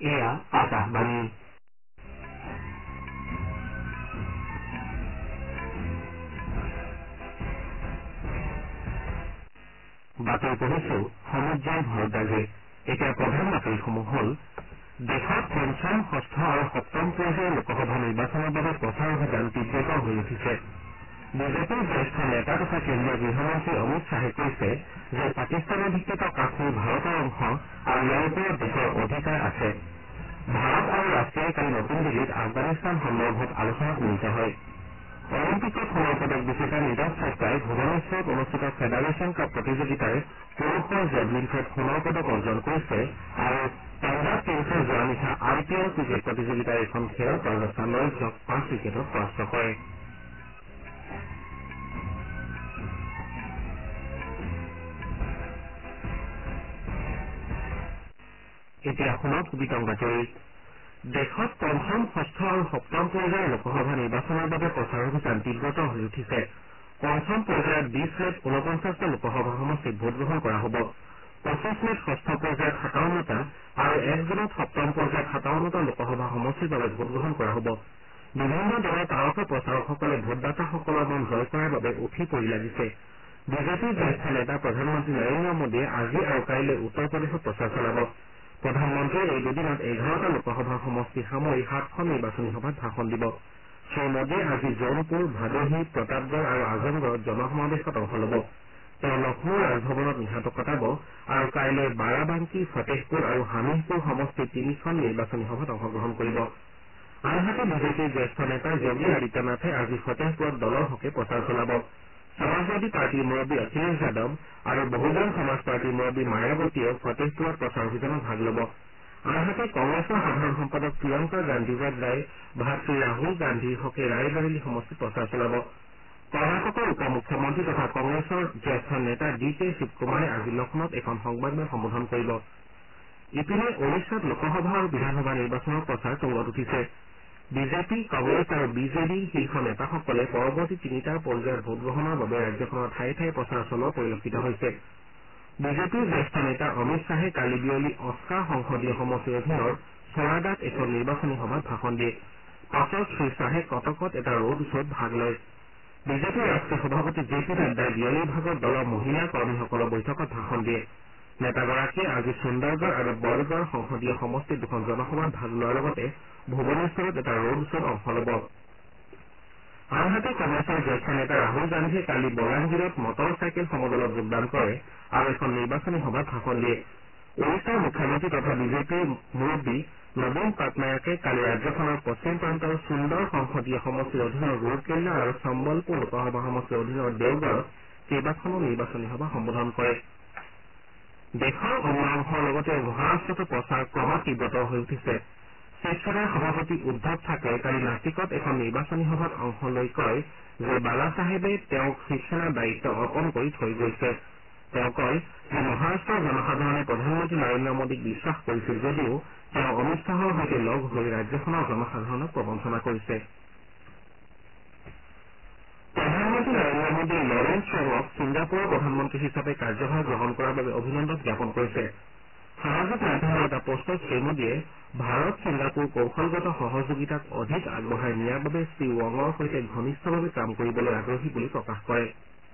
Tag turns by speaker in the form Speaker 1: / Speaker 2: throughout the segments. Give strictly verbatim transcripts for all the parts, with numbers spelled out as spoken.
Speaker 1: এয়া আকাশবাণী বাতৰি পঢ়িছো সমুজ্জ্বল ভৰদ্বাজে। এতিয়া প্ৰধান বাতৰিসমূহ হ'ল দেশত পঞ্চম ষষ্ঠ আৰু সপ্তম পৰ্যায়ৰ লোকসভা নিৰ্বাচনৰ বাবে প্ৰচাৰ অভিযান তীব্ৰত হৈ উঠিছে। বিজেপিৰ জ্যেষ্ঠ নেতা তথা কেন্দ্ৰীয় গৃহমন্ত্ৰী অমিত শ্বাহে কৈছে যে পাকিস্তান অধিকৃত কাশ্মীৰ ভাৰতৰ অংশ আৰু ইয়াৰ ওপৰত দেশৰ অধিকাৰ আছে। ভাৰত আৰু ৰাছিয়াই কালি নতুন দিল্লীত আফগানিস্তান সন্দৰ্ভত আলোচনাত মিলিত হয়। অলিম্পিকত সোণৰ পদক বিজেতা নীৰজ চোপ্ৰাই ভুৱনেশ্বৰত অনুষ্ঠিত ফেডাৰেশ্যন কাপ প্ৰতিযোগিতাৰ পুৰুষৰ জেভলিন থ্ৰত সোণৰ পদক অৰ্জন কৰিছে আৰু পাঞ্জাৱ কিংছে যোৱা নিশা আই পি এল ক্ৰিকেট প্ৰতিযোগিতাৰ এখন খেলত ৰাজস্থান ৰয়েলছক পাঁচ উইকেটত পৰাস্ত কৰে। এতিয়া শুনক বিতং বাতৰি। দেশত পঞ্চম ষষ্ঠ আৰু সপ্তম পৰ্যায়ৰ লোকসভা নিৰ্বাচনৰ বাবে প্ৰচাৰ অভিযান তীব্ৰত হৈ উঠিছে। পঞ্চম পৰ্যায়ত বিশ মেত ঊনপঞ্চাছটা লোকসভা সমষ্টিত ভোটগ্ৰহণ কৰা হ'ব। পঁচিছ মেত ষষ্ঠ পৰ্যায়ত সাতাৱন্নটা আৰু এক জুনত সপ্তম পৰ্যায়ত সাতাৱন্নটা লোকসভা সমষ্টিৰ বাবে ভোটগ্ৰহণ কৰা হ'ব। বিভিন্ন দলৰ তাৰকা প্ৰচাৰকসকলে ভোটদাতাসকলৰ মন জয় কৰাৰ বাবে উঠি পৰি লাগিছে। বিজেপিৰ জ্যেষ্ঠ নেতা প্ৰধানমন্ত্ৰী নৰেন্দ্ৰ মোদীয়ে আজি আৰু কাইলৈ উত্তৰ প্ৰদেশত প্ৰচাৰ চলাব। প্ৰধানমন্ত্ৰীয়ে এই দুদিনত এঘাৰটা লোকসভা সমষ্টি সামৰি সাতখন নিৰ্বাচনী সভাত ভাষণ দিব। শ্ৰীমোদীয়ে আজি জৌনপুৰ ভাদোহী প্ৰতাপগড় আৰু আজমগড়ত জনসমাৱেশত অংশ ল'ব। তেওঁ লক্ষ্ণৌৰ ৰাজভৱনত নিশাটো কটাব আৰু কাইলৈ বাৰাবাংকী ফটেহপুৰ আৰু হামিৰপুৰ সমষ্টিত তিনিখন নিৰ্বাচনী সভাত অংশগ্ৰহণ কৰিব। আনহাতে বিজেপিৰ জ্যেষ্ঠ নেতা যোগী আদিত্যনাথে আজি ফটেহপুৰত দলৰ হকে প্ৰচাৰ চলাব। সমাজবাদী পাৰ্টীৰ মুৰব্বী অখিলেশ যাদৱ আৰু বহুজন সমাজ পাৰ্টীৰ মুৰব্বী মায়াৱতীয়েও ফটেহপুৰত প্ৰচাৰ অভিযানত ভাগ ল'ব। আনহাতে কংগ্ৰেছৰ সাধাৰণ সম্পাদক প্ৰিয়ংকা গান্ধী ৱাদ্ৰাই ভাতৃ ৰাহুল গান্ধীৰ হকে ৰায়বৰেলী সমষ্টিত প্ৰচাৰ চলাব। কৰ্ণাটকৰ উপ মুখ্যমন্ত্ৰী তথা কংগ্ৰেছৰ জ্যেষ্ঠ নেতা ডি কে শিৱকুমাৰে আজি লক্ষ্ণৌত এখন সংবাদমেল সম্বোধন কৰিব। ইপিনে ওড়িশাত লোকসভা আৰু বিধানসভা নিৰ্বাচনৰ প্ৰচাৰ তুংগত উঠিছে। বিজেপি কংগ্ৰেছ আৰু বি জে ডিৰ শীৰ্ষ নেতাসকলে পৰৱৰ্তী তিনিটা পৰ্যায়ৰ ভোটগ্ৰহণৰ বাবে ৰাজ্যখনৰ ঠায়ে ঠায়ে প্ৰচাৰ চলোৱা পৰিলক্ষিত হৈছে। বিজেপিৰ জ্যেষ্ঠ নেতা অমিত শ্বাহে কালি বিয়লি অস্কা সংসদীয় সমষ্টিৰ অধীনৰ চৰাদাত এখন নিৰ্বাচনী সভাত ভাষণ দিয়ে। পাছত শ্ৰীশ্বাহে কটকত এটা ৰোড শ্বত ভাগ লয়। বিজেপিৰ ৰাষ্ট্ৰীয় সভাপতি জে পি নাড্ডাই বিয়লিৰ ভাগত দলৰ মহিলা কৰ্মীসকলৰ বৈঠকত ভাষণ দিয়ে। নেতাগৰাকীয়ে আজি সুন্দৰগড় আৰু বৰগড় সংসদীয় সমষ্টিত দুখন জনসভাত ভাগ লোৱাৰ লগতে ভুৱনেশ্বৰত এটা ৰোড শ্বত অংশ ল'ব। আনহাতে কংগ্ৰেছৰ জ্যেষ্ঠ নেতা ৰাহুল গান্ধীয়ে কালি বলাংগীৰত মটৰ চাইকেল সমদলত যোগদান কৰে আৰু এখন নিৰ্বাচনী সভাত ভাষণ দিয়ে। ওড়িশাৰ মুখ্যমন্ত্ৰী তথা বিজেপিৰ মুৰব্বী নবীন পাটনায়কে কালি ৰাজ্যখনৰ পশ্চিম প্ৰান্তৰ সুন্দৰ সংসদীয় সমষ্টিৰ অধীনৰ ৰুৰকেল্লা আৰু চম্বলপুৰ লোকসভা সমষ্টিৰ অধীনৰ দেওগড়ত কেইবাখনো নিৰ্বাচনী সভা সম্বোধন কৰে। দেশৰ অন্য অংশৰ লগতে মহাৰাষ্ট্ৰতো প্ৰচাৰ ক্ৰমাৎ তীব্ৰতৰ হৈ উঠিছে। শিৱসেনাৰ সভাপতি উদ্ধৱ থাকৰে কালি নাছিকত এখন নিৰ্বাচনী সভাত অংশ লৈ কয় যে বালাচাহেবে তেওঁক শিৱসেনাৰ দায়িত্ব অৰ্পণ কৰি থৈ গৈছে। তেওঁ কয় যে মহাৰাষ্ট্ৰৰ জনসাধাৰণে প্ৰধানমন্ত্ৰী নৰেন্দ্ৰ মোদীক বিশ্বাস কৰিছিল যদিও তেওঁ অমিত শ্বাহৰ সৈতে লগ হৈ ৰাজ্যখনৰ জনসাধাৰণক প্ৰবঞ্চনা কৰিছে। প্ৰধানমন্ত্ৰী নৰেন্দ্ৰ মোদীয়ে লৰেন্স চেঙক ছিংগাপুৰৰ প্ৰধানমন্ত্ৰী হিচাপে কাৰ্যভাৰ গ্ৰহণ কৰাৰ বাবে অভিনন্দন জ্ঞাপন কৰিছে। সামাজিক মাধ্যমৰ এটা পোষ্টত শ্ৰীমোদীয়ে ভাৰত ছিংগাপুৰ কৌশলগত সহযোগিতাক অধিক আগবঢ়াই নিয়াৰ বাবে শ্ৰীৱঙৰ সৈতে ঘনিষ্ঠভাৱে কাম কৰিবলৈ আগ্ৰহী বুলি প্ৰকাশ কৰে।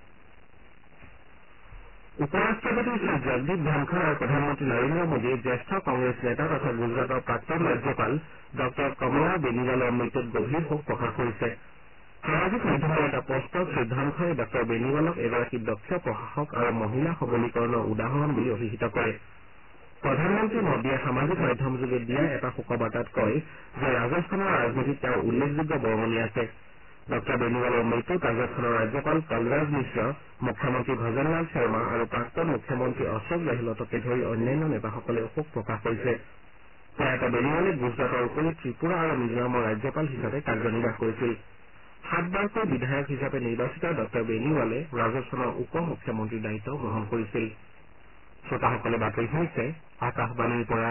Speaker 1: উপ ৰাষ্ট্ৰপতি শ্ৰী জগদীপ ধনখৰ আৰু প্ৰধানমন্ত্ৰী নৰেন্দ্ৰ মোদীয়ে জ্যেষ্ঠ কংগ্ৰেছ নেতা তথা গুজৰাটৰ প্ৰাক্তন ৰাজ্যপাল ডঃ কমলা বেনিৱালৰ মৃত্যুত গভীৰ শোক প্ৰকাশ কৰিছে। সামাজিক মাধ্যমৰ এটা পোষ্টত শ্ৰী ধনখৰে ডঃ বেনিৱালক এগৰাকী দক্ষ প্ৰশাসক আৰু মহিলা সবলীকৰণৰ উদাহৰণ বুলি অভিহিত কৰে। প্ৰধানমন্ত্ৰী মোদীয়ে সামাজিক মাধ্যমযোগে দিয়া এটা শোকবাৰ্তাত কয় যে ৰাজস্থানৰ ৰাজনীতিত তেওঁৰ উল্লেখযোগ্য বৰঙণি আছে। ডঃ বেনিৱালৰ মৃত্যুত ৰাজস্থানৰ ৰাজ্যপাল কলৰাজ মিশ্ৰ, মুখ্যমন্ত্ৰী ভজনলাল শৰ্মা আৰু প্ৰাক্তন মুখ্যমন্ত্ৰী অশোক গেহলটকে ধৰি অন্যান্য নেতাসকলেও শোক প্ৰকাশ কৰিছে। প্ৰয়াত বেনিৱালে গুজৰাটৰ উপৰি ত্ৰিপুৰা আৰু মিজোৰামৰ ৰাজ্যপাল হিচাপে কাৰ্যনিৰ্বাহ কৰিছিল। সাতবাৰকৈ বিধায়ক হিচাপে নিৰ্বাচিত ডঃ বেনিৱালে ৰাজস্থানৰ উপ মুখ্যমন্ত্ৰীৰ দায়িত্ব গ্ৰহণ কৰিছিল। শ্ৰোতাসকলে বাতৰি শুনিছে আকাশবাণীৰ পৰা।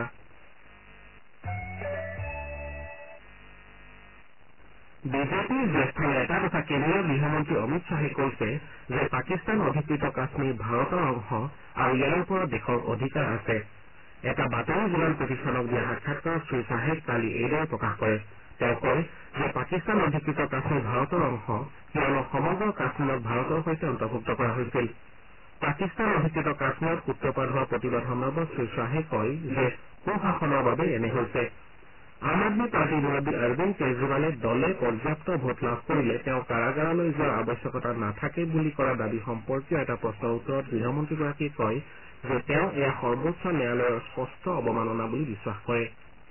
Speaker 1: বিজেপিৰ জ্যেষ্ঠ নেতা তথা কেন্দ্ৰীয় গৃহমন্ত্ৰী অমিত শ্বাহে কৈছে যে পাকিস্তান অধিকৃত কাশ্মীৰ ভাৰতৰ অংশ আৰু ইয়াৰ ওপৰত দেশৰ অধিকাৰ আছে। এটা বাতৰি যোগান প্ৰতিষ্ঠানক দিয়া সাক্ষাৎকাৰত শ্ৰীশ্বাহে কালি এইদৰে প্ৰকাশ কৰে। তেওঁ কয় যে পাকিস্তান অধিকৃত কাশ্মীৰ ভাৰতৰ অংশ কিয়নো সমগ্ৰ কাশ্মীৰক ভাৰতৰ সৈতে অন্তৰ্ভুক্ত কৰা হৈছিল। পাকিস্তান অধিকৃত কাশ্মীৰত সূত্ৰপাত হোৱা প্ৰতিবাদ সন্দৰ্ভত শ্ৰীশ্বাহে কয় যে কুশাসনৰ বাবে এনে হৈছে। আম আদমী পাৰ্টীৰ মুৰব্বী অৰবিন্দ কেজৰিৱালে দলে পৰ্যাপ্ত ভোট লাভ কৰিলে তেওঁ কাৰাগাৰলৈ যোৱাৰ আৱশ্যকতা নাথাকে বুলি কৰা দাবী সম্পৰ্কীয় এটা প্ৰশ্নৰ উত্তৰত গৃহমন্ত্ৰীগৰাকীয়ে কয় যে তেওঁ এয়া সৰ্বোচ্চ ন্যায়ালয়ৰ স্পষ্ট অৱমাননা বুলি বিশ্বাস কৰে।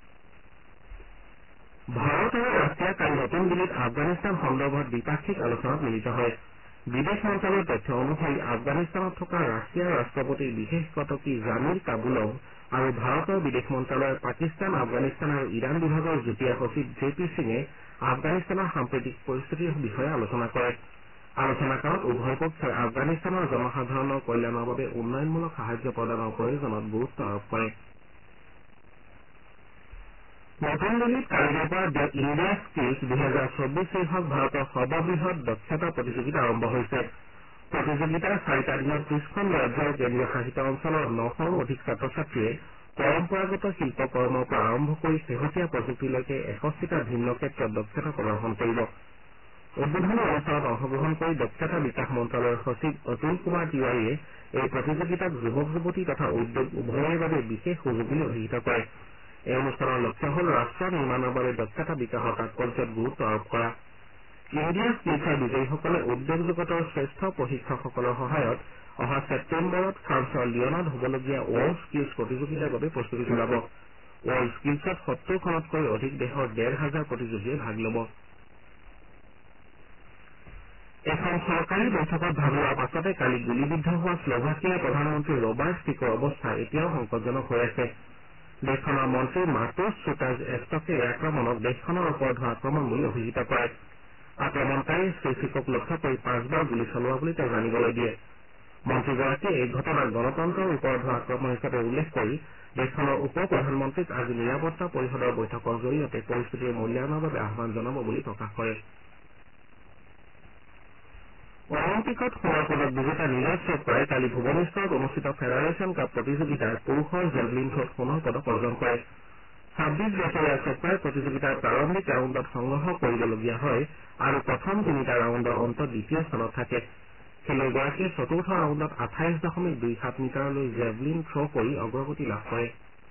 Speaker 1: ভাৰত আৰু ৰাছিয়া কালি নতুন দিল্লীত আফগানিস্তান সন্দৰ্ভত দ্বিপাক্ষিক আলোচনাত মিলিত হয়। বিদেশ মন্ত্ৰালয়ৰ তথ্য অনুসৰি আফগানিস্তানত থকা ৰাছিয়াৰ ৰাষ্ট্ৰপতিৰ বিশেষ কটকী জামিৰ কাবুলভ আৰু ভাৰতৰ বিদেশ মন্ত্ৰালয়ৰ পাকিস্তান আফগানিস্তান আৰু ইৰাণ বিভাগৰ যুটীয়া সচিব জে পি সিঙে আফগানিস্তানৰ সাম্প্ৰতিক পৰিস্থিতিৰ বিষয়ে আলোচনা কৰে। আলোচনা কালত উভয় পক্ষই আফগানিস্তানৰ জনসাধাৰণৰ কল্যাণৰ বাবে উন্নয়নমূলক সাহায্য প্ৰদানৰ প্ৰয়োজনত গুৰুত্ব আৰোপ কৰে। নতুন দিল্লীত কালিৰে পৰা দ্য ইণ্ডিয়া স্কিলছ দুহেজাৰ চৌবিশ শীৰ্ষক ভাৰতৰ সৰ্ববৃহৎ দক্ষতা প্ৰতিযোগিতা আৰম্ভ হৈছে। প্ৰতিযোগিতাৰ চাৰিটা দিনত ত্ৰিশখন ৰাজ্য আৰু কেন্দ্ৰীয় শাসিত অঞ্চলৰ নশৰো অধিক ছাত্ৰ ছাত্ৰীয়ে পৰম্পৰাগত শিল্পকৰ্মৰ পৰা আৰম্ভ কৰি শেহতীয়া প্ৰযুক্তিলৈকে এষষ্ঠিটা ভিন্ন ক্ষেত্ৰত দক্ষতা প্ৰদৰ্শন কৰিব। উদ্বোধনী অনুষ্ঠানত অংশগ্ৰহণ কৰি দক্ষতা বিকাশ মন্ত্ৰালয়ৰ সচিব অতুল কুমাৰ তিৱাৰীয়ে এই প্ৰতিযোগিতাক যুৱক যুৱতী তথা উদ্যোগ উভয়ৰে বাবে বিশেষ সুযোগ বুলি অভিহিত কৰে। এই অনুষ্ঠানৰ লক্ষ্য হ'ল ৰাষ্ট্ৰ নিৰ্মাণৰ বাবে দক্ষতা বিকাশৰ তাৎপৰ্যত গুৰুত্ব আৰোপ কৰা। ইণ্ডিয়া স্কিলছৰ বিজয়ীসকলে উদ্যোগ জগতৰ শ্ৰেষ্ঠ প্ৰশিক্ষকসকলৰ সহায়ত অহা ছেপ্টেম্বৰত ফ্ৰান্সৰ লিয়নত হ'বলগীয়া ৱৰ্ল্ড স্কিলছ প্ৰতিযোগিতাৰ বাবে প্ৰস্তুতি চলাব। ৱৰ্ল্ড স্কিলছত সত্তৰখনতকৈ অধিক দেশৰ ডেৰ হাজাৰ প্ৰতিযোগীয়ে ভাগ ল'ব। এখন চৰকাৰী বৈঠকত ভাগ লোৱাৰ পাছতে কালি গুলীবিদ্ধ হোৱা শ্লোভাকিয়াৰ প্ৰধানমন্ত্ৰী ৰবাৰ্ট ফিকৰ অৱস্থা এতিয়াও সংকটজনক হৈ আছে। দেশখনৰ মন্ত্ৰী মাৰ্টোছ চুটাজ এষ্টকে এই আক্ৰমণক দেশখনৰ ওপৰত হোৱা আক্ৰমণ বুলি অভিহিত কৰে। আক্ৰমণকাৰীয়ে শ্ৰীফিকক লক্ষ্য কৰি পাঁচবাৰ গুলী চলোৱা বুলি তেওঁ জানিবলৈ দিয়ে। মন্ত্ৰীগৰাকীয়ে এই ঘটনাক গণতন্ত্ৰৰ ওপৰত হোৱা আক্ৰমণ হিচাপে উল্লেখ কৰি দেশখনৰ উপ প্ৰধানমন্ত্ৰীক আজি নিৰাপত্তা পৰিষদৰ বৈঠকৰ জৰিয়তে পৰিস্থিতিৰ মূল্যায়নৰ বাবে আহ্বান জনাব বুলি প্ৰকাশ কৰে। অলিম্পিকত সোণৰ পদক বিজেতা নীৰজ চোপ্ৰাই কালি ভুৱনেশ্বৰত অনুষ্ঠিত ফেডাৰেশ্যন কাপ প্ৰতিযোগিতাৰ পুৰুষৰ জেভলিন থ্ৰত সোণৰ পদক অৰ্জন কৰে। ছাব্বিছ বছৰীয়া চোপ্ৰাই প্ৰতিযোগিতাৰ প্ৰাৰম্ভিক ৰাউণ্ডত সংগ্ৰহ কৰিবলগীয়া হয় আৰু প্ৰথম তিনিটা ৰাউণ্ডৰ অন্তত দ্বিতীয় স্থানত থাকে। খেলুৱৈগৰাকীয়ে চতুৰ্থ ৰাউণ্ডত আঠাইছ দশমিক দুই সাত মিটাৰলৈ জেভলিন থ্ৰ' কৰি অগ্ৰগতি লাভ কৰে।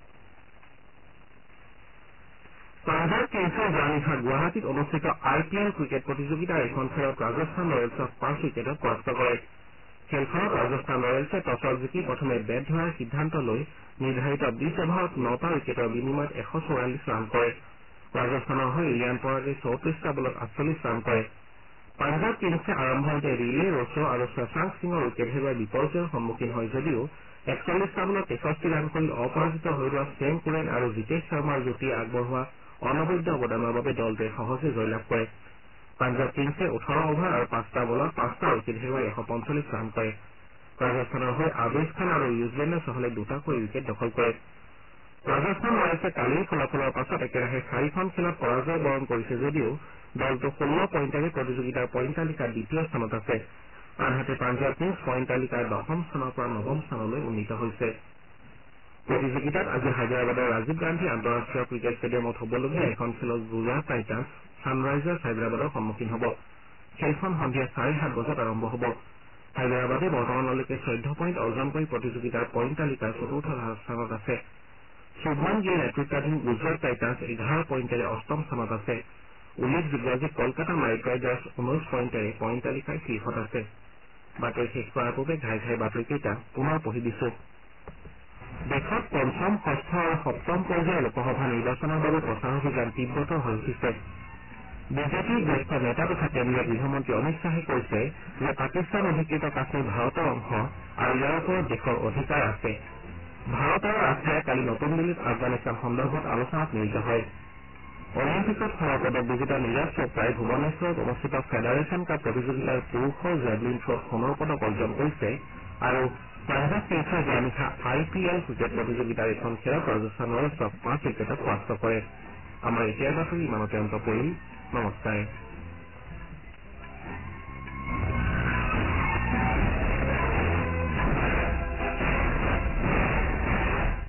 Speaker 1: পাঞ্জাৱ কিংছৰ যোৱা নিশা গুৱাহাটীত অনুষ্ঠিত আই পি এল ক্ৰিকেট প্ৰতিযোগিতাৰ এখন খেলত ৰাজস্থান ৰয়েলছক পাঁচ উইকেটত পৰাস্ত কৰে। খেলখনত ৰাজস্থান ৰয়েলছে টছত জিকি প্ৰথমে বেট ধৰাৰ সিদ্ধান্ত লৈ নিৰ্ধাৰিত বিশ অভাৰত নটা উইকেটৰ বিনিময়ত এশ চৌৰাল্লিছ ৰান কৰে। ৰাজস্থানৰ হৈ ৰিয়ান পৰাগে চৌত্ৰিশটা বলত আঠচল্লিছ ৰান কৰে। পাঞ্জাৱ কিংছে আৰম্ভণিতে ৰিলে ৰছ আৰু শশাংক সিঙৰ উইকেট হেৰুৱাই বিপৰ্যয়ৰ সন্মুখীন হয় যদিও একচল্লিছটা বলত তেষষ্ঠি ৰান কৰি অপৰাজিত হৈ ৰোৱা ছেম কুৰেন আৰু জিতেশ শৰ্মাৰ যুটিয়ে আগবঢ়োৱা অনবদ্য অৱদানৰ বাবে দলটোৱে সহজে জয়লাভ কৰে। পাঞ্জাৱ কিংছে ওঠৰ অভাৰ আৰু পাঁচটা বলত পাঁচটা উইকেট হেৰুৱাই এশ পঞ্চল্লিছ ৰান কৰে। ৰাজস্থানৰ হৈ আবেশ খান আৰু ইউজলেণ্ডে চহলে দুটাকৈ উইকেট দখল কৰে। ৰাজস্থান ৰয়েলছে কালিৰ ফলাফলৰ পাছত একেৰাহে চাৰিখন খেলত পৰাজয় বৰণ কৰিছে যদিও দলটো ষোল্ল পইণ্টেৰে প্ৰতিযোগিতাৰ পইণ্ট তালিকাৰ দ্বিতীয় স্থানত আছে। আনহাতে পাঞ্জাৱ কিংছ পইণ্ট তালিকাৰ দশম স্থানৰ পৰা নৱম স্থানলৈ উন্নীত হৈছে। প্ৰতিযোগিতাত আজি হায়দৰাবাদৰ ৰাজীৱ গান্ধী আন্তঃৰাষ্ট্ৰীয় ক্ৰিকেট ষ্টেডিয়ামত হ'বলগীয়া এখন খেলত গুজৰাট টাইটান্ছ ছানৰাইজাৰ্ছ হায়দৰাবাদৰ সন্মুখীন হ'ব। খেলখন সন্ধিয়া চাৰে সাত বজাত আৰম্ভ হ'ব। হায়দৰাবাদে বৰ্তমানলৈকে চৈধ্য পইণ্ট অৰ্জন কৰি প্ৰতিযোগিতাৰ পইণ্ট তালিকাৰ চতুৰ্থ স্থানত আছে। শুভমান গিল নেতৃত্বাধীন গুজৰাট টাইটান্ছ এঘাৰ পইণ্টেৰে অষ্টম স্থানত আছে। উল্লেখযোগ্য যে কলকাতা নাইট ৰাইডাৰ্ছ ঊনৈশ পইণ্টেৰে পইণ্ট তালিকাৰ শীৰ্ষত আছে। বাতৰি শেষ কৰাৰ পূৰ্বে ঘাই ঘাই বাতৰিকেইটা পুনৰ পঢ়ি দিছো। দেশত পঞ্চম ষষ্ঠ আৰু সপ্তম পৰ্যায়ৰ লোকসভা নিৰ্বাচনৰ বাবে প্ৰচাৰ অভিযান তীব্ৰতৰ হৈ উঠিছে। বিজেপিৰ জ্যেষ্ঠ নেতা তথা কেন্দ্ৰীয় গৃহমন্ত্ৰী অমিত শ্বাহে কৈছে যে পাকিস্তান অধিকৃত কাশ্মীৰ ভাৰতৰ অংশ আৰু ইয়াৰ ওপৰত দেশৰ অধিকাৰ আছে। ভাৰত আৰু ৰাছিয়াই কালি নতুন দিল্লীত আফগানিস্তান সন্দৰ্ভত আলোচনাত মিলিত হয়। অলিম্পিকত সোণৰ পদক বিজেতা নীৰজ চোপ্ৰাই ভুৱনেশ্বৰত অনুষ্ঠিত ফেডাৰেশ্যন কাপ প্ৰতিযোগিতাৰ পুৰুষৰ জেভলিন থ্ৰত সোণৰ পদক অৰ্জন কৰিছে আৰু পাঞ্জাৱ কিংছে যোৱা নিশা আই পি এল ক্ৰিকেট প্ৰতিযোগিতাৰ এখন খেলত ৰাজস্থান ৰয়েলছক পাঁচ উইকেটত পৰাস্ত কৰে। আমাৰ এতিয়াৰ বাতৰি ইমানতে অন্ত পৰিল। নমস্কাৰ।